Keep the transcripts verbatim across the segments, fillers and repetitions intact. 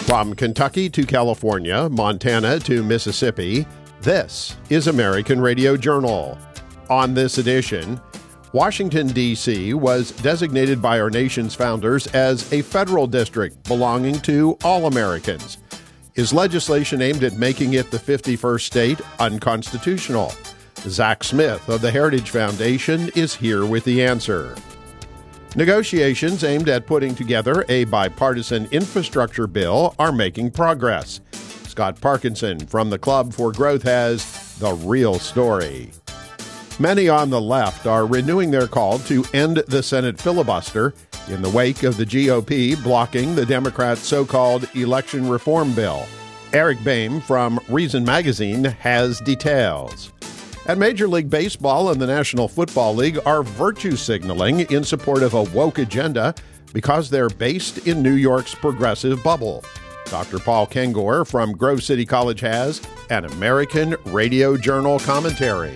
From Kentucky to California, Montana to Mississippi, this is American Radio Journal. On this edition, Washington, D C was designated by our nation's founders as a federal district belonging to all Americans. Is legislation aimed at making it the fifty-first state unconstitutional? Zach Smith of the Heritage Foundation is here with the answer. Negotiations aimed at putting together a bipartisan infrastructure bill are making progress. Scott Parkinson from the Club for Growth has the real story. Many on the left are renewing their call to end the Senate filibuster in the wake of the G O P blocking the Democrats' so-called election reform bill. Eric Boehm from Reason Magazine has details. And Major League Baseball and the National Football League are virtue signaling in support of a woke agenda because they're based in New York's progressive bubble. Doctor Paul Kengor from Grove City College has an American Radio Journal commentary.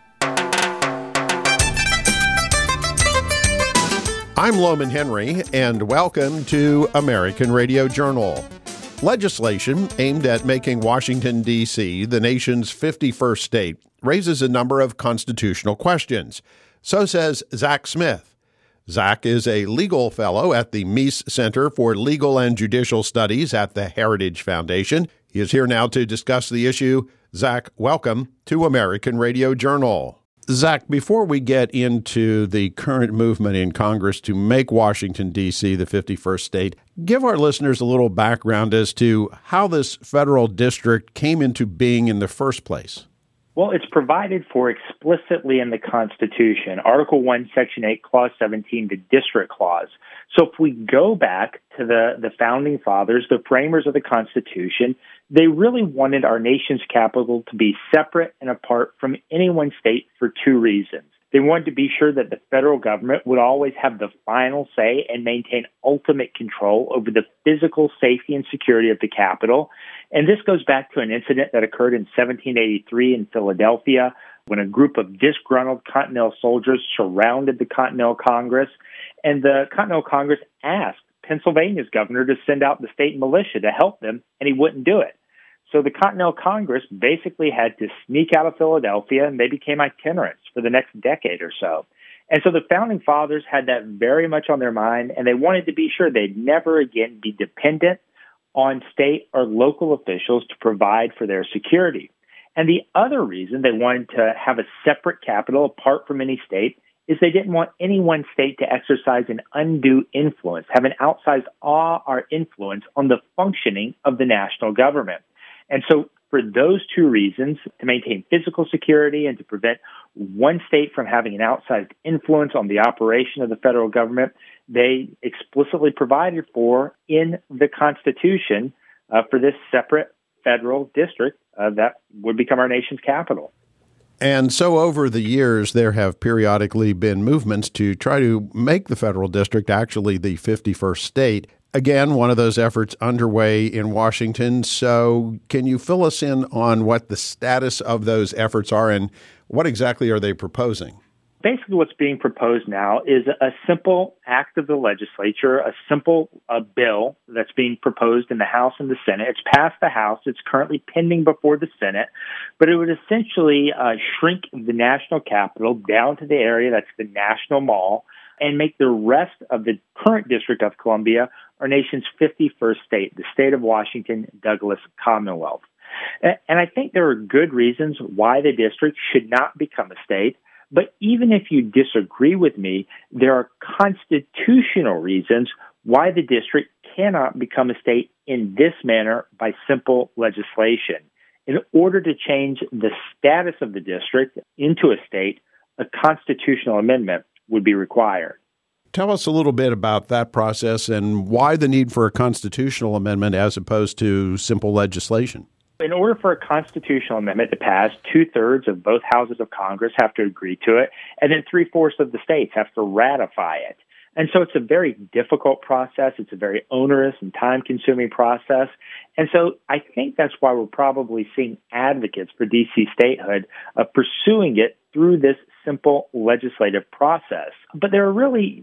I'm Loman Henry, and welcome to American Radio Journal. Legislation aimed at making Washington, D C the nation's fifty-first state raises a number of constitutional questions. So says Zach Smith. Zach is a legal fellow at the Meese Center for Legal and Judicial Studies at the Heritage Foundation. He is here now to discuss the issue. Zach, welcome to American Radio Journal. Zach, before we get into the current movement in Congress to make Washington, D C the fifty-first state, give our listeners a little background as to how this federal district came into being in the first place. Well, it's provided for explicitly in the Constitution, Article one, Section eight, Clause seventeen, the District Clause. So if we go back to the, the Founding Fathers, the framers of the Constitution, they really wanted our nation's capital to be separate and apart from any one state for two reasons. They wanted to be sure that the federal government would always have the final say and maintain ultimate control over the physical safety and security of the capital. And this goes back to an incident that occurred in seventeen eighty-three in Philadelphia when a group of disgruntled Continental soldiers surrounded the Continental Congress. And the Continental Congress asked Pennsylvania's governor to send out the state militia to help them, and he wouldn't do it. So the Continental Congress basically had to sneak out of Philadelphia, and they became itinerants for the next decade or so. And so the Founding Fathers had that very much on their mind, and they wanted to be sure they'd never again be dependent on state or local officials to provide for their security. And the other reason they wanted to have a separate capital apart from any state is they didn't want any one state to exercise an undue influence, have an outsized awe or influence on the functioning of the national government. And so for those two reasons, to maintain physical security and to prevent one state from having an outsized influence on the operation of the federal government, they explicitly provided for in the Constitution uh, for this separate federal district uh, that would become our nation's capital. And so over the years, there have periodically been movements to try to make the federal district actually the fifty-first state. Again, one of those efforts underway in Washington. So can you fill us in on what the status of those efforts are and what exactly are they proposing? Basically, what's being proposed now is a simple act of the legislature, a simple uh, bill that's being proposed in the House and the Senate. It's passed the House. It's currently pending before the Senate. But it would essentially uh, shrink the national capital down to the area that's the National Mall and make the rest of the current District of Columbia our nation's fifty-first state, the state of Washington Douglas Commonwealth. And I think there are good reasons why the district should not become a state. But even if you disagree with me, there are constitutional reasons why the district cannot become a state in this manner by simple legislation. In order to change the status of the district into a state, a constitutional amendment would be required. Tell us a little bit about that process and why the need for a constitutional amendment as opposed to simple legislation. In order for a constitutional amendment to pass, two-thirds of both houses of Congress have to agree to it, and then three-fourths of the states have to ratify it. And so it's a very difficult process. It's a very onerous and time-consuming process. And so I think that's why we're probably seeing advocates for D C statehood uh, pursuing it through this simple legislative process. But there are really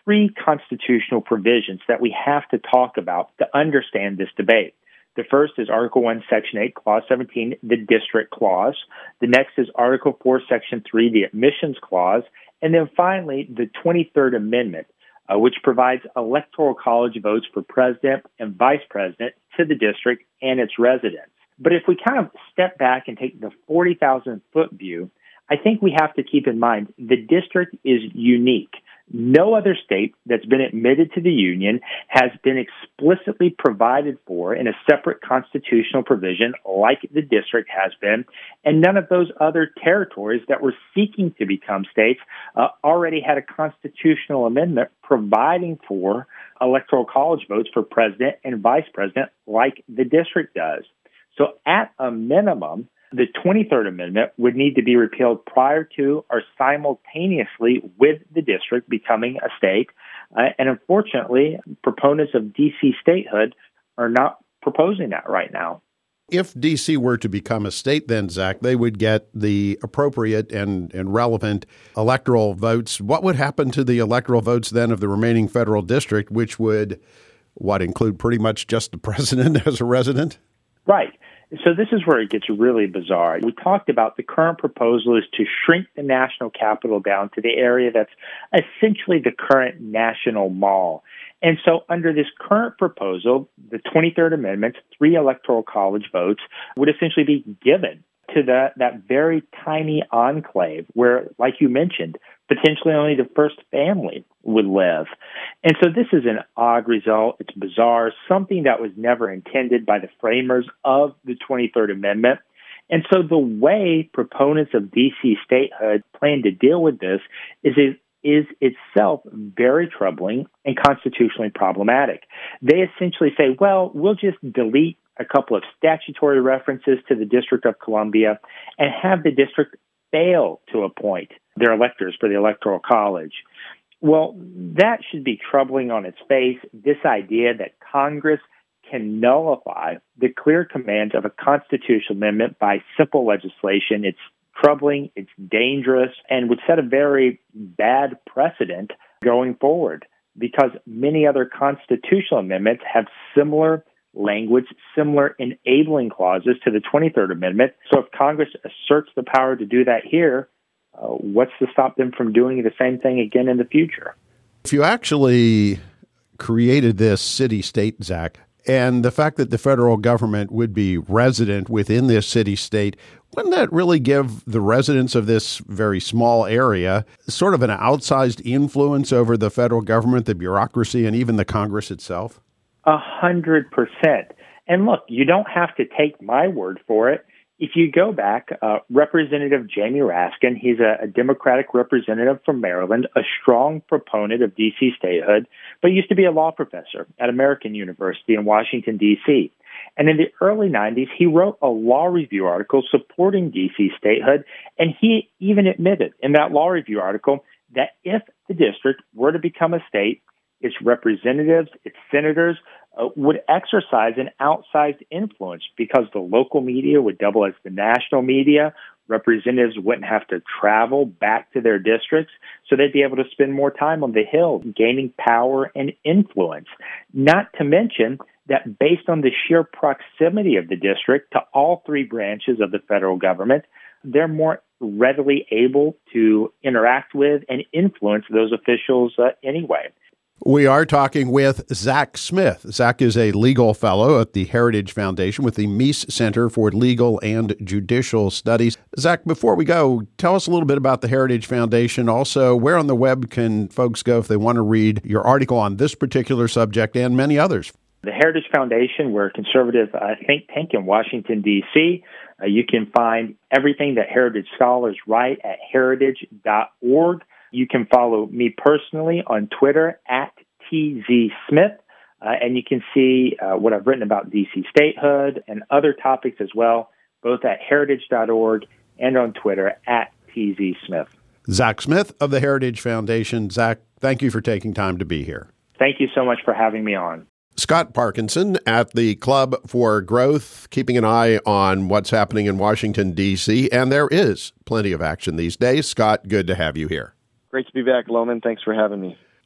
three constitutional provisions that we have to talk about to understand this debate. The first is Article one, Section eight, Clause seventeen, the District Clause. The next is Article four, Section three, the Admissions Clause. And then finally, the twenty-third Amendment, uh, which provides electoral college votes for president and vice president to the district and its residents. But if we kind of step back and take the forty thousand foot view, I think we have to keep in mind the district is unique. No other state that's been admitted to the Union has been explicitly provided for in a separate constitutional provision like the district has been, and none of those other territories that were seeking to become states uh, already had a constitutional amendment providing for electoral college votes for president and vice president like the district does. So at a minimum, the twenty-third Amendment would need to be repealed prior to or simultaneously with the district becoming a state. Uh, and unfortunately, proponents of D C statehood are not proposing that right now. If D C were to become a state, then, Zach, they would get the appropriate and, and relevant electoral votes. What would happen to the electoral votes then of the remaining federal district, which would, what, include pretty much just the president as a resident? Right. So this is where it gets really bizarre. We talked about the current proposal is to shrink the national capital down to the area that's essentially the current national mall. And so under this current proposal, the twenty-third Amendment, three electoral college votes would essentially be given to the, that very tiny enclave where, like you mentioned, potentially only the first family would live. And so this is an odd result. It's bizarre, something that was never intended by the framers of the twenty-third Amendment. And so the way proponents of D C statehood plan to deal with this is, is itself very troubling and constitutionally problematic. They essentially say, well, we'll just delete a couple of statutory references to the District of Columbia and have the district fail to appoint their electors for the Electoral College. Well, that should be troubling on its face, this idea that Congress can nullify the clear commands of a constitutional amendment by simple legislation. It's troubling, it's dangerous, and would set a very bad precedent going forward because many other constitutional amendments have similar language, similar enabling clauses to the twenty-third Amendment. So if Congress asserts the power to do that here, uh, what's to stop them from doing the same thing again in the future? If you actually created this city-state, Zach, and the fact that the federal government would be resident within this city-state, wouldn't that really give the residents of this very small area sort of an outsized influence over the federal government, the bureaucracy, and even the Congress itself? A hundred percent. And look, you don't have to take my word for it. If you go back, uh, Representative Jamie Raskin, he's a, a Democratic representative from Maryland, a strong proponent of D C statehood, but used to be a law professor at American University in Washington, D C. And in the early nineties, he wrote a law review article supporting D C statehood, and he even admitted in that law review article that if the district were to become a state, its representatives, its senators uh, would exercise an outsized influence because the local media would double as the national media. Representatives wouldn't have to travel back to their districts, so they'd be able to spend more time on the Hill, gaining power and influence. Not to mention that based on the sheer proximity of the district to all three branches of the federal government, they're more readily able to interact with and influence those officials uh, anyway. We are talking with Zach Smith. Zach is a legal fellow at the Heritage Foundation with the Meese Center for Legal and Judicial Studies. Zach, before we go, tell us a little bit about the Heritage Foundation. Also, where on the web can folks go if they want to read your article on this particular subject and many others? The Heritage Foundation, we're a conservative uh, think tank in Washington, D C. Uh, you can find everything that Heritage scholars write at heritage dot org. You can follow me personally on Twitter at T Z Smith, uh, and you can see uh, what I've written about D C statehood and other topics as well, both at heritage dot org and on Twitter at T Z Smith. Zach Smith of the Heritage Foundation. Zach, thank you for taking time to be here. Thank you so much for having me on. Scott Parkinson at the Club for Growth, keeping an eye on what's happening in Washington, D C, and there is plenty of action these days. Scott, good to have you here. Great to be back, Loman. Thanks for having me.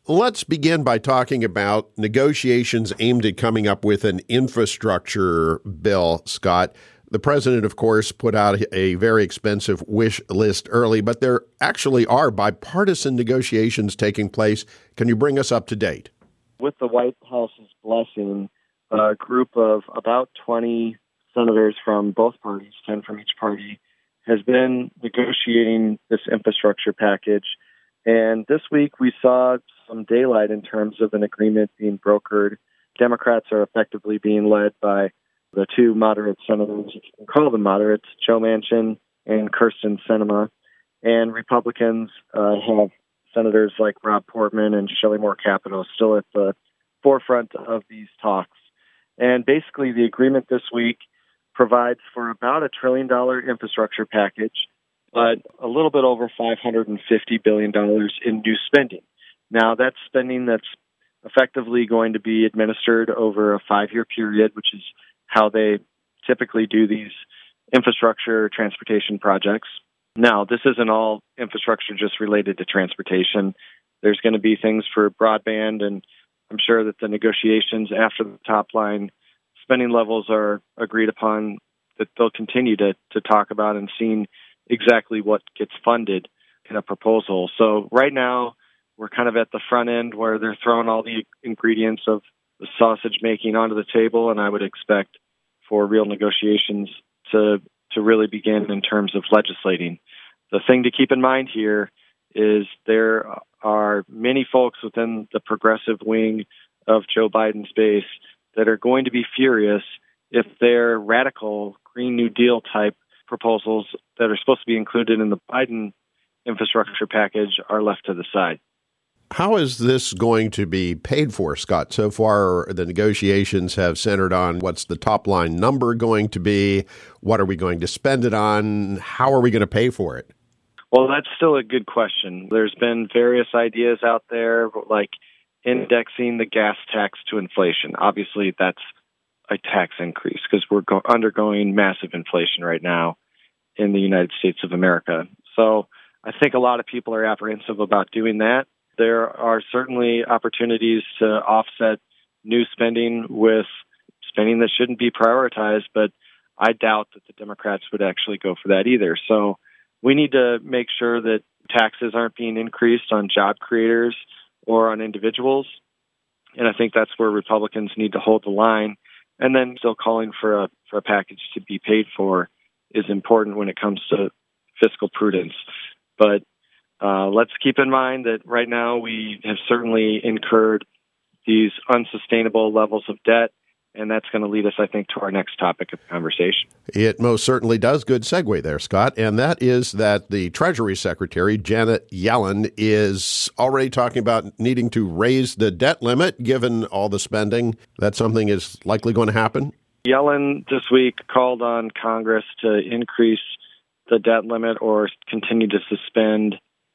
Let's begin by talking about negotiations aimed at coming up with an infrastructure bill, Scott. The president, of course, put out a very expensive wish list early, but there actually are bipartisan negotiations taking place. Can you bring us up to date? With the White House's blessing, a group of about twenty senators from both parties, ten from each party, has been negotiating this infrastructure package. And this week we saw some daylight in terms of an agreement being brokered. Democrats are effectively being led by the two moderate senators, if you can call them moderates, Joe Manchin and Kyrsten Sinema. And Republicans uh, have senators like Rob Portman and Shelley Moore Capito still at the forefront of these talks. And basically the agreement this week provides for about a trillion dollar infrastructure package, but a little bit over five hundred fifty billion dollars in new spending. Now, that's spending that's effectively going to be administered over a five-year period, which is how they typically do these infrastructure transportation projects. Now, this isn't all infrastructure just related to transportation. There's going to be things for broadband, and I'm sure that the negotiations after the top line spending levels are agreed upon, that they'll continue to, to talk about and seeing exactly what gets funded in a proposal. So right now, we're kind of at the front end where they're throwing all the ingredients of the sausage making onto the table, and I would expect for real negotiations to to really begin in terms of legislating. The thing to keep in mind here is there are many folks within the progressive wing of Joe Biden's base that are going to be furious if their radical Green New Deal type proposals that are supposed to be included in the Biden infrastructure package are left to the side. How is this going to be paid for, Scott? So far, the negotiations have centered on what's the top line number going to be? What are we going to spend it on? How are we going to pay for it? Well, that's still a good question. There's been various ideas out there, like indexing the gas tax to inflation. Obviously, that's a tax increase because we're go- undergoing massive inflation right now in the United States of America. So I think a lot of people are apprehensive about doing that. There are certainly opportunities to offset new spending with spending that shouldn't be prioritized, but I doubt that the Democrats would actually go for that either. So we need to make sure that taxes aren't being increased on job creators or on individuals. And I think that's where Republicans need to hold the line. And then still calling for a for a package to be paid for is important when it comes to fiscal prudence. But uh, let's keep in mind that right now we have certainly incurred these unsustainable levels of debt. And that's going to lead us, I think, to our next topic of conversation. It most certainly does. Good segue there, Scott. And that is that the Treasury Secretary, Janet Yellen, is already talking about needing to raise the debt limit, given all the spending. That something is likely going to happen? Yellen this week called on Congress to increase the debt limit or continue to suspend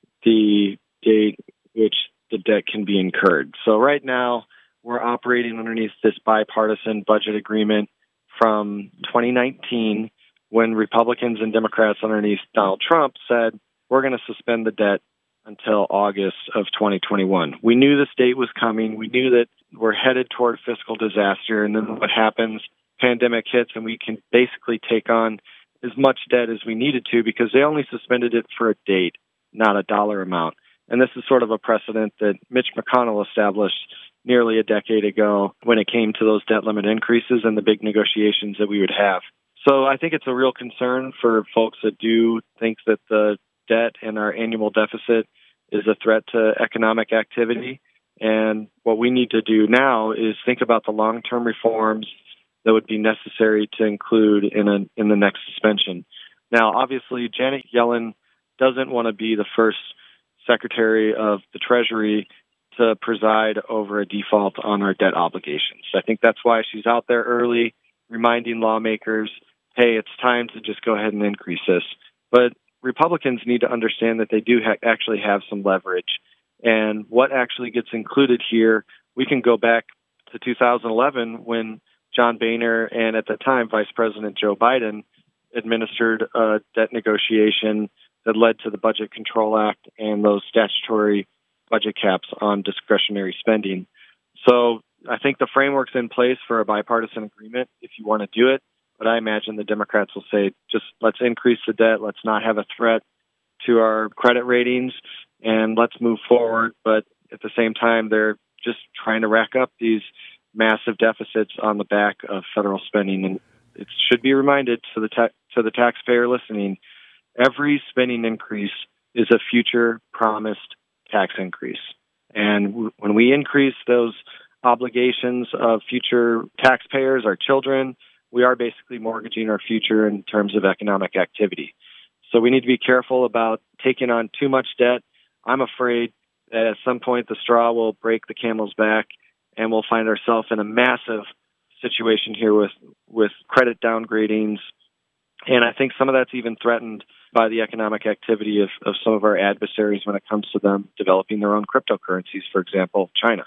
the date which the debt can be incurred. So right now, we're operating underneath this bipartisan budget agreement from twenty nineteen when Republicans and Democrats underneath Donald Trump said, we're going to suspend the debt until August of twenty twenty-one. We knew this date was coming. We knew that we're headed toward fiscal disaster. And then what happens, pandemic hits, and we can basically take on as much debt as we needed to because they only suspended it for a date, not a dollar amount. And this is sort of a precedent that Mitch McConnell established nearly a decade ago when it came to those debt limit increases and the big negotiations that we would have. So I think it's a real concern for folks that do think that the debt and our annual deficit is a threat to economic activity. And what we need to do now is think about the long-term reforms that would be necessary to include in a, in the next suspension. Now, obviously, Janet Yellen doesn't want to be the first Secretary of the Treasury to preside over a default on our debt obligations. I think that's why she's out there early, reminding lawmakers, hey, it's time to just go ahead and increase this. But Republicans need to understand that they do ha- actually have some leverage. And what actually gets included here, we can go back to two thousand eleven when John Boehner and at the time Vice President Joe Biden administered a debt negotiation that led to the Budget Control Act and those statutory budget caps on discretionary spending. So I think the framework's in place for a bipartisan agreement if you want to do it. But I imagine the Democrats will say, just let's increase the debt. Let's not have a threat to our credit ratings, and let's move forward. But at the same time, they're just trying to rack up these massive deficits on the back of federal spending. And it should be reminded to the ta- to the taxpayer listening, every spending increase is a future promised tax increase. And w- when we increase those obligations of future taxpayers, our children, we are basically mortgaging our future in terms of economic activity. So we need to be careful about taking on too much debt. I'm afraid that at some point the straw will break the camel's back and we'll find ourselves in a massive situation here with, with credit downgradings. And I think some of that's even threatened by the economic activity of, of some of our adversaries when it comes to them developing their own cryptocurrencies, for example, China.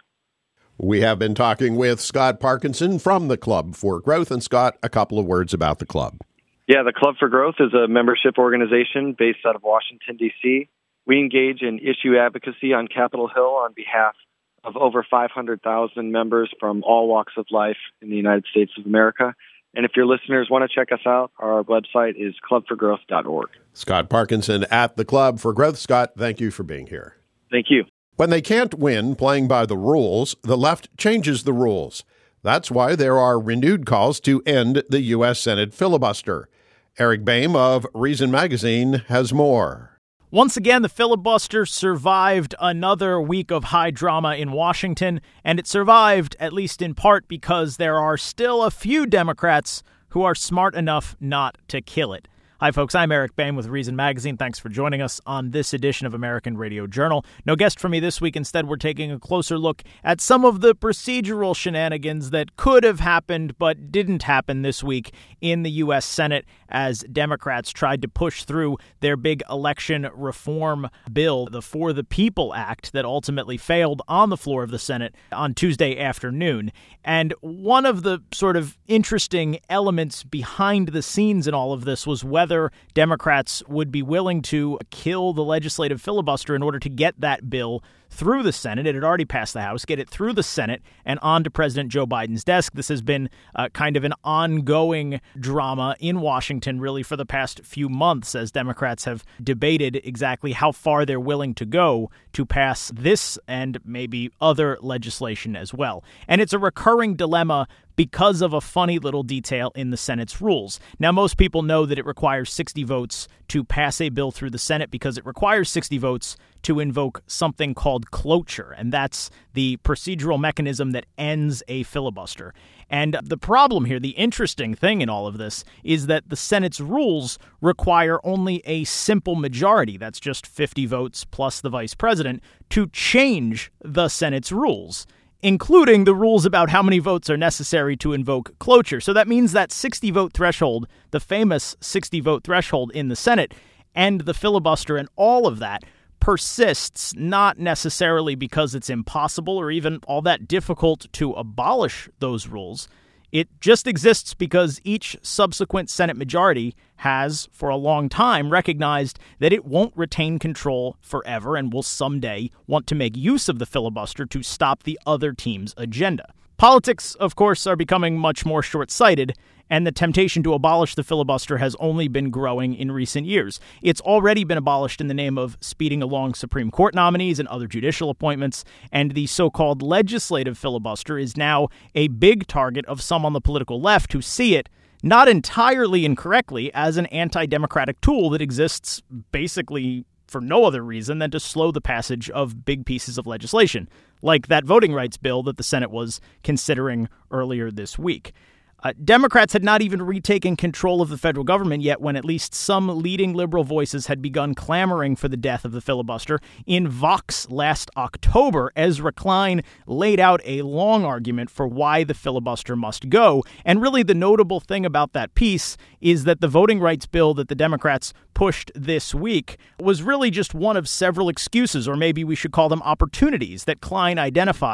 We have been talking with Scott Parkinson from the Club for Growth. And Scott, a couple of words about the club. Yeah, the Club for Growth is a membership organization based out of Washington, D C. We engage in issue advocacy on Capitol Hill on behalf of over five hundred thousand members from all walks of life in the United States of America. And if your listeners want to check us out, our website is club for growth dot org. Scott Parkinson at the Club for Growth. Scott, thank you for being here. Thank you. When they can't win playing by the rules, the left changes the rules. That's why there are renewed calls to end the U S Senate filibuster. Eric Boehm of Reason Magazine has more. Once again, the filibuster survived another week of high drama in Washington, and it survived at least in part because there are still a few Democrats who are smart enough not to kill it. Hi, folks. I'm Eric Boehm with Reason Magazine. Thanks for joining us on this edition of American Radio Journal. No guest for me this week. Instead, we're taking a closer look at some of the procedural shenanigans that could have happened but didn't happen this week in the U S Senate as Democrats tried to push through their big election reform bill, the For the People Act, that ultimately failed on the floor of the Senate on Tuesday afternoon. And one of the sort of interesting elements behind the scenes in all of this was whether Democrats would be willing to kill the legislative filibuster in order to get that bill through the Senate. It had already passed the House, get it through the Senate and on to President Joe Biden's desk. This has been uh, kind of an ongoing drama in Washington, really, for the past few months as Democrats have debated exactly how far they're willing to go to pass this and maybe other legislation as well. And it's a recurring dilemma because of a funny little detail in the Senate's rules. Now, most people know that it requires sixty votes to pass a bill through the Senate because it requires sixty votes to invoke something called cloture, and that's the procedural mechanism that ends a filibuster. And the problem here, the interesting thing in all of this, is that the Senate's rules require only a simple majority, that's just fifty votes plus the vice president, to change the Senate's rules, including the rules about how many votes are necessary to invoke cloture. So that means that sixty-vote threshold, the famous sixty-vote threshold in the Senate, and the filibuster and all of that persists, not necessarily because it's impossible or even all that difficult to abolish those rules. It just exists because each subsequent Senate majority has, for a long time, recognized that it won't retain control forever and will someday want to make use of the filibuster to stop the other team's agenda. Politics, of course, are becoming much more short-sighted, and the temptation to abolish the filibuster has only been growing in recent years. It's already been abolished in the name of speeding along Supreme Court nominees and other judicial appointments, and the so-called legislative filibuster is now a big target of some on the political left who see it, not entirely incorrectly, as an anti-democratic tool that exists basically for no other reason than to slow the passage of big pieces of legislation, like that voting rights bill that the Senate was considering earlier this week. Uh, Democrats had not even retaken control of the federal government yet when at least some leading liberal voices had begun clamoring for the death of the filibuster. In Vox last October, Ezra Klein laid out a long argument for why the filibuster must go. And really the notable thing about that piece is that the voting rights bill that the Democrats pushed this week was really just one of several excuses, or maybe we should call them opportunities, that Klein identified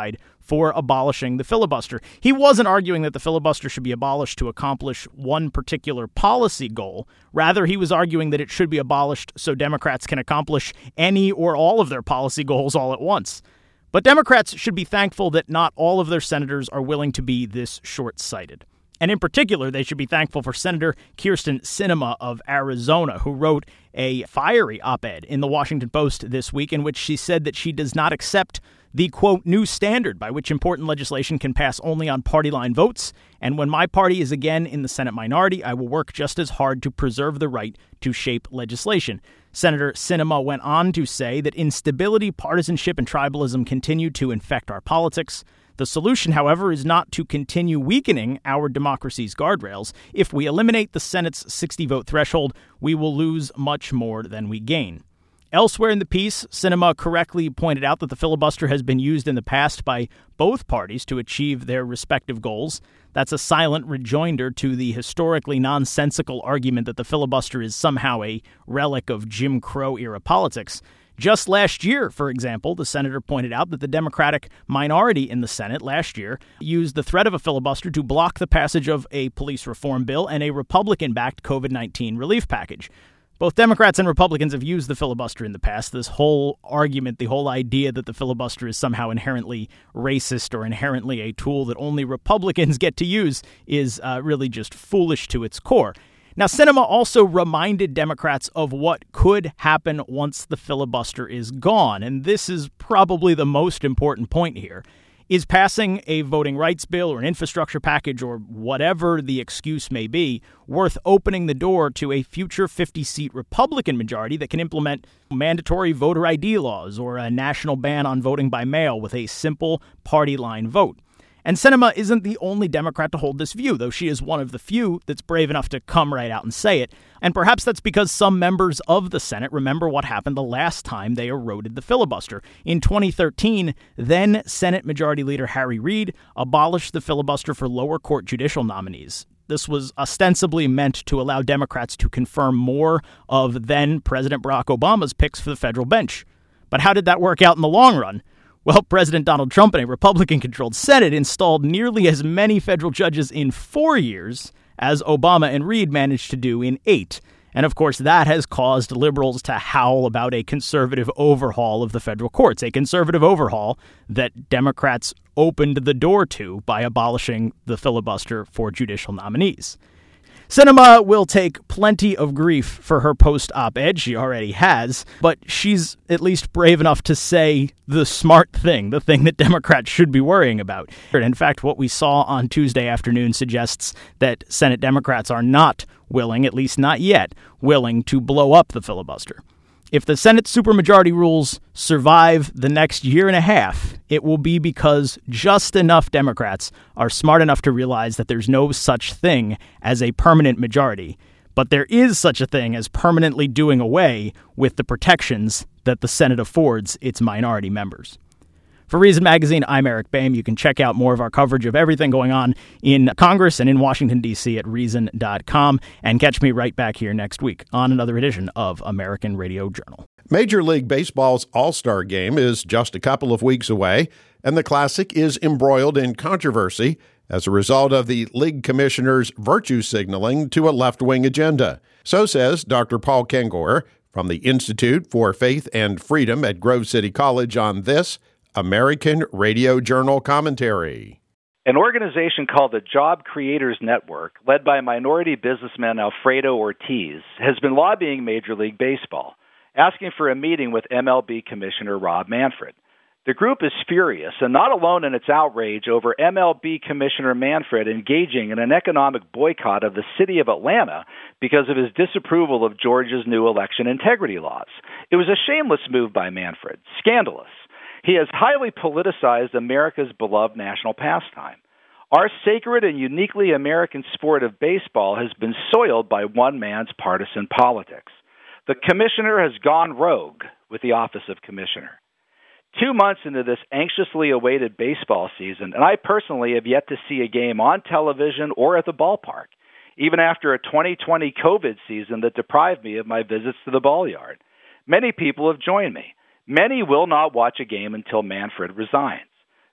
for abolishing the filibuster. He wasn't arguing that the filibuster should be abolished to accomplish one particular policy goal. Rather, he was arguing that it should be abolished so Democrats can accomplish any or all of their policy goals all at once. But Democrats should be thankful that not all of their senators are willing to be this short-sighted. And in particular, they should be thankful for Senator Kyrsten Sinema of Arizona, who wrote a fiery op-ed in the Washington Post this week in which she said that she does not accept the, quote, new standard by which important legislation can pass only on party line votes. And when my party is again in the Senate minority, I will work just as hard to preserve the right to shape legislation. Senator Sinema went on to say that instability, partisanship, and tribalism continue to infect our politics. The solution, however, is not to continue weakening our democracy's guardrails. If we eliminate the Senate's sixty-vote threshold, we will lose much more than we gain. Elsewhere in the piece, Sinema correctly pointed out that the filibuster has been used in the past by both parties to achieve their respective goals. That's a silent rejoinder to the historically nonsensical argument that the filibuster is somehow a relic of Jim Crow-era politics. Just last year, for example, the senator pointed out that the Democratic minority in the Senate last year used the threat of a filibuster to block the passage of a police reform bill and a Republican-backed covid nineteen relief package. Both Democrats and Republicans have used the filibuster in the past. This whole argument, the whole idea that the filibuster is somehow inherently racist or inherently a tool that only Republicans get to use is uh, really just foolish to its core. Now, Sinema also reminded Democrats of what could happen once the filibuster is gone, and this is probably the most important point here. Is passing a voting rights bill or an infrastructure package or whatever the excuse may be worth opening the door to a future fifty-seat Republican majority that can implement mandatory voter I D laws or a national ban on voting by mail with a simple party line vote? And Sinema isn't the only Democrat to hold this view, though she is one of the few that's brave enough to come right out and say it. And perhaps that's because some members of the Senate remember what happened the last time they eroded the filibuster. In twenty thirteen, then Senate Majority Leader Harry Reid abolished the filibuster for lower court judicial nominees. This was ostensibly meant to allow Democrats to confirm more of then President Barack Obama's picks for the federal bench. But how did that work out in the long run? Well, President Donald Trump and a Republican-controlled Senate installed nearly as many federal judges in four years as Obama and Reid managed to do in eight. And of course, that has caused liberals to howl about a conservative overhaul of the federal courts, a conservative overhaul that Democrats opened the door to by abolishing the filibuster for judicial nominees. Sinema will take plenty of grief for her post-op-ed, she already has, but she's at least brave enough to say the smart thing, the thing that Democrats should be worrying about. In fact, what we saw on Tuesday afternoon suggests that Senate Democrats are not willing, at least not yet, willing to blow up the filibuster. If the Senate supermajority rules survive the next year and a half, it will be because just enough Democrats are smart enough to realize that there's no such thing as a permanent majority, but there is such a thing as permanently doing away with the protections that the Senate affords its minority members. For Reason Magazine, I'm Eric Boehm. You can check out more of our coverage of everything going on in Congress and in Washington, D C at reason dot com, and catch me right back here next week on another edition of American Radio Journal. Major League Baseball's All-Star Game is just a couple of weeks away, and the Classic is embroiled in controversy as a result of the league commissioner's virtue signaling to a left-wing agenda. So says Doctor Paul Kengor from the Institute for Faith and Freedom at Grove City College on this American Radio Journal commentary. An organization called the Job Creators Network, led by minority businessman Alfredo Ortiz, has been lobbying Major League Baseball, asking for a meeting with M L B Commissioner Rob Manfred. The group is furious and not alone in its outrage over M L B Commissioner Manfred engaging in an economic boycott of the city of Atlanta because of his disapproval of Georgia's new election integrity laws. It was a shameless move by Manfred, scandalous. He has highly politicized America's beloved national pastime. Our sacred and uniquely American sport of baseball has been soiled by one man's partisan politics. The commissioner has gone rogue with the office of commissioner. Two months into this anxiously awaited baseball season, and I personally have yet to see a game on television or at the ballpark, even after a twenty twenty COVID season that deprived me of my visits to the ball yard. Many people have joined me. Many will not watch a game until Manfred resigns.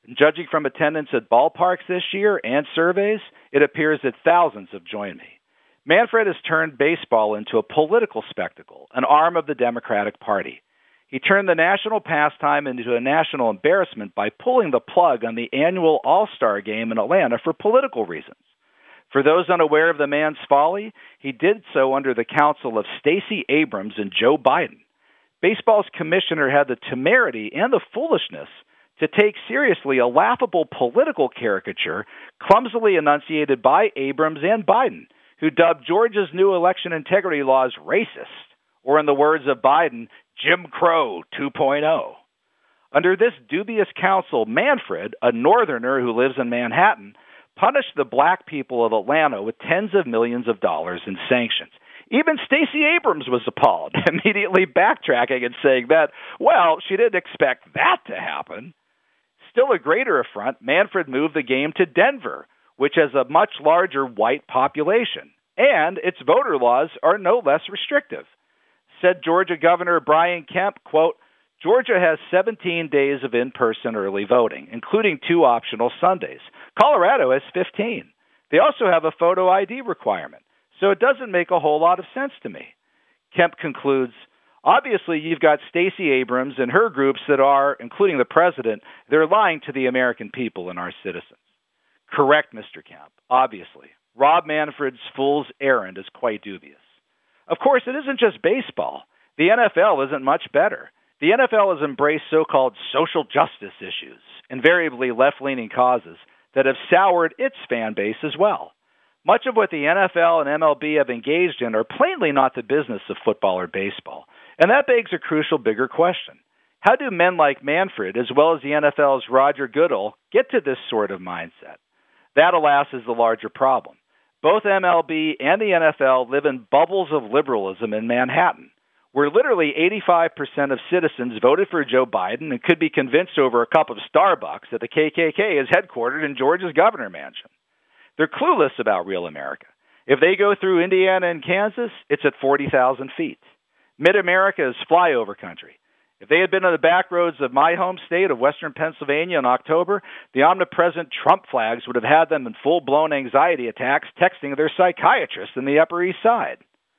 Judging from attendance at ballparks this year and surveys, it appears that thousands have joined me. Manfred has turned baseball into a political spectacle, an arm of the Democratic Party. He turned the national pastime into a national embarrassment by pulling the plug on the annual All-Star Game in Atlanta for political reasons. For those unaware of the man's folly, he did so under the counsel of Stacey Abrams and Joe Biden. Baseball's commissioner had the temerity and the foolishness to take seriously a laughable political caricature clumsily enunciated by Abrams and Biden, who dubbed Georgia's new election integrity laws racist, or in the words of Biden, Jim Crow two point oh. Under this dubious counsel, Manfred, a northerner who lives in Manhattan, punished the black people of Atlanta with tens of millions of dollars in sanctions. Even Stacey Abrams was appalled, immediately backtracking and saying that, well, she didn't expect that to happen. Still a greater affront, Manfred moved the game to Denver, which has a much larger white population, and its voter laws are no less restrictive. Said Georgia Governor Brian Kemp, quote, Georgia has seventeen days of in-person early voting, including two optional Sundays. Colorado has fifteen. They also have a photo I D requirement, so it doesn't make a whole lot of sense to me. Kemp concludes, obviously you've got Stacey Abrams and her groups that are, including the president, they're lying to the American people and our citizens. Correct, Mister Kemp, obviously. Rob Manfred's fool's errand is quite dubious. Of course, it isn't just baseball. The N F L isn't much better. The N F L has embraced so-called social justice issues, invariably left-leaning causes, that have soured its fan base as well. Much of what the N F L and M L B have engaged in are plainly not the business of football or baseball. And that begs a crucial bigger question. How do men like Manfred, as well as the N F L's Roger Goodell, get to this sort of mindset? That, alas, is the larger problem. Both M L B and the N F L live in bubbles of liberalism in Manhattan, where literally eighty-five percent of citizens voted for Joe Biden and could be convinced over a cup of Starbucks that the K K K is headquartered in Georgia's governor mansion. They're clueless about real America. If they go through Indiana and Kansas, it's at forty thousand feet. Mid-America is flyover country. If they had been on the back roads of my home state of western Pennsylvania in October, the omnipresent Trump flags would have had them in full-blown anxiety attacks texting their psychiatrist in the Upper East Side.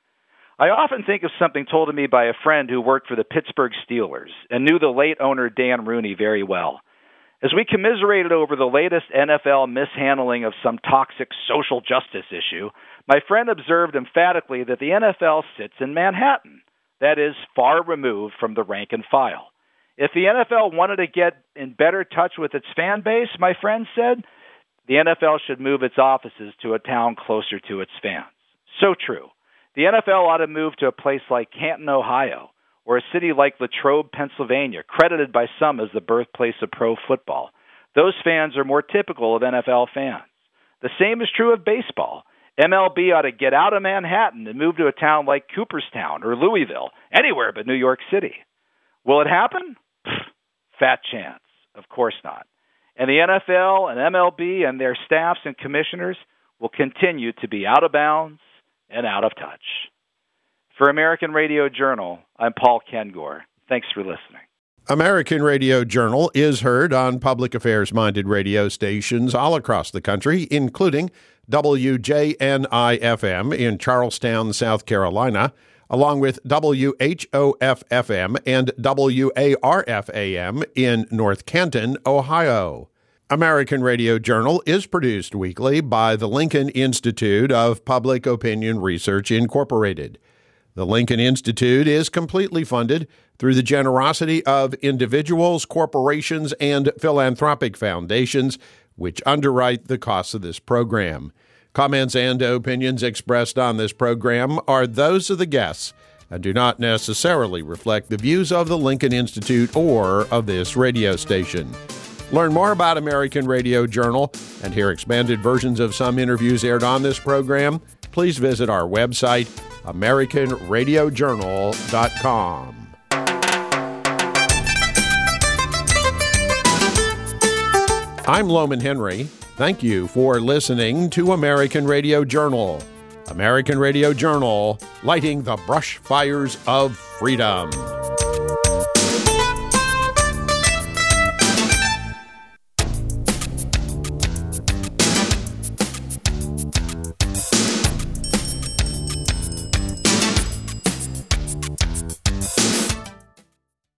I often think of something told to me by a friend who worked for the Pittsburgh Steelers and knew the late owner Dan Rooney very well. As we commiserated over the latest N F L mishandling of some toxic social justice issue, my friend observed emphatically that the N F L sits in Manhattan. That is, far removed from the rank and file. If the N F L wanted to get in better touch with its fan base, my friend said, the N F L should move its offices to a town closer to its fans. So true. The N F L ought to move to a place like Canton, Ohio, or a city like Latrobe, Pennsylvania, credited by some as the birthplace of pro football. Those fans are more typical of N F L fans. The same is true of baseball. M L B ought to get out of Manhattan and move to a town like Cooperstown or Louisville, anywhere but New York City. Will it happen? Pfft, fat chance. Of course not. And the N F L and M L B and their staffs and commissioners will continue to be out of bounds and out of touch. For American Radio Journal, I'm Paul Kengor. Thanks for listening. American Radio Journal is heard on public affairs-minded radio stations all across the country, including W J N I F M in Charlestown, South Carolina, along with W H O F F M and W A R F A M in North Canton, Ohio. American Radio Journal is produced weekly by the Lincoln Institute of Public Opinion Research, Incorporated. The Lincoln Institute is completely funded through the generosity of individuals, corporations, and philanthropic foundations, which underwrite the costs of this program. Comments and opinions expressed on this program are those of the guests and do not necessarily reflect the views of the Lincoln Institute or of this radio station. Learn more about American Radio Journal and hear expanded versions of some interviews aired on this program. Please visit our website, American Radio Journal dot com. I'm Loman Henry. Thank you for listening to American Radio Journal. American Radio Journal, lighting the brush fires of freedom.